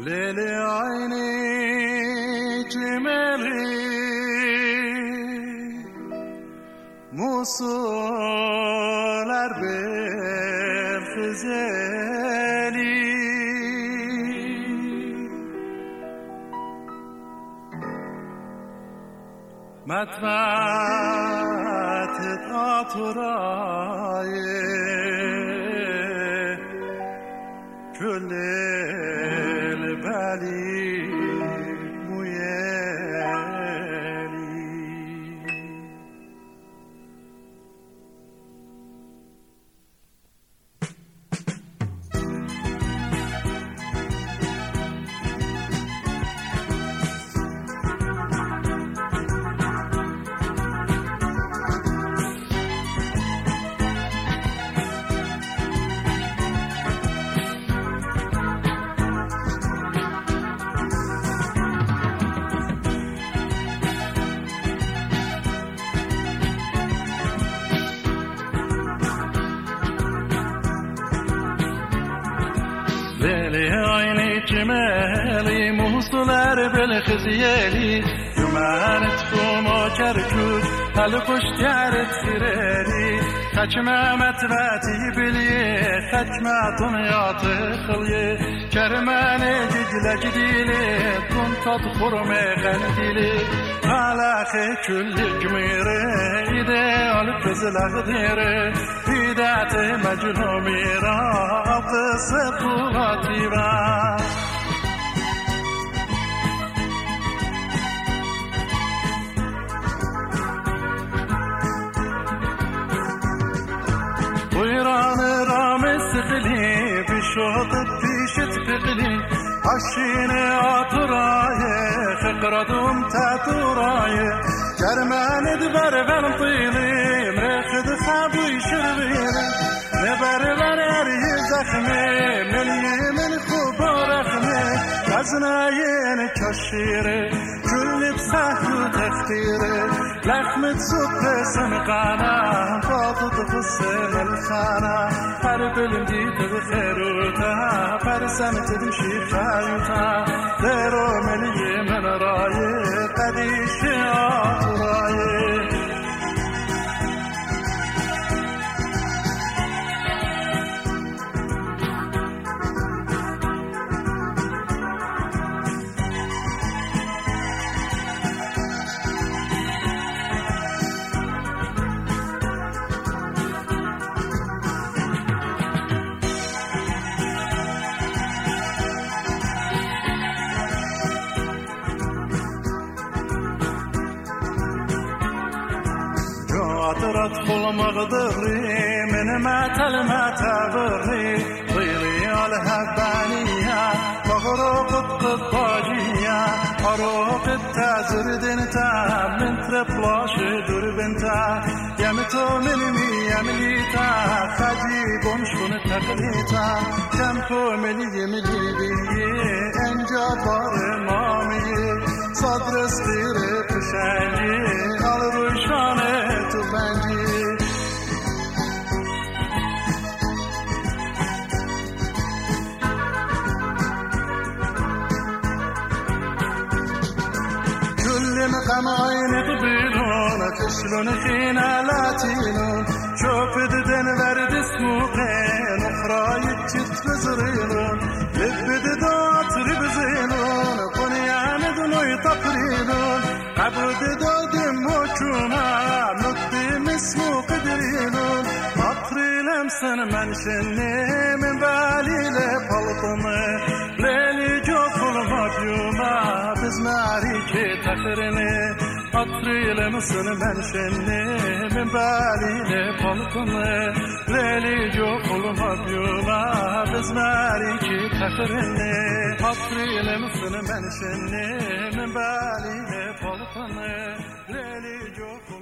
Leyli aynı cimeli Musular berfizeli Metvetet aturaye Küllel beli muyeli Leyli aynı cimeli muhsular belxiziyeli Yumanet fumo kerkut hal kuştiyaret fireli Kaçma metvati bilye kaçma dunyatı kılye Kermane cidle cidili kun tadkurme kandili Halakı külli gmire ideal kızlak dire Hidati mecnumira qısı Atiba Buyranı rames qili bişot pişit qili Aşine aturaye xqradum taturaye Germanid barvan tili mrexd xabu şirvin Ne barvan eriye zakhmi من خبرخمه غزناين كشيره كل بسحو تختيره لخمة صبح سنقانا باطط غسل الخانا حرب الندي تبخيروتا فرسان تمشي خايوتا ديرو ملي من رايه قديش رايه أدخل مغدري من ماتل ما تبري طيري على هبانية مغروق الطاجية أروق التازرد انتا من تربلاش دربنتا يمتو ملمي يمليتا خجيب شون تقليتا كمكو ملي بي انجا بار مامي صدر صغير بشاني على روشانه مقام عين قبيلون تشلون خينالاتينون شوف ددن ورد سموقين اخرى يتشت بزرينون لبد دوات ربزينون قنيان دنو يطقرينون عبد دودم وكونا نقدي مسمو قدرينون أطري لمسن منشني من بالي لبلطمي ليلي جوفل مبيوما بزماري كي تخرني أطري لمسن منشني من بالي لبلطمي ليلي جوفل مبيوما بزماري كي تخرني أطري لمسن منشني من بالي لبلطمي ليلي جوفل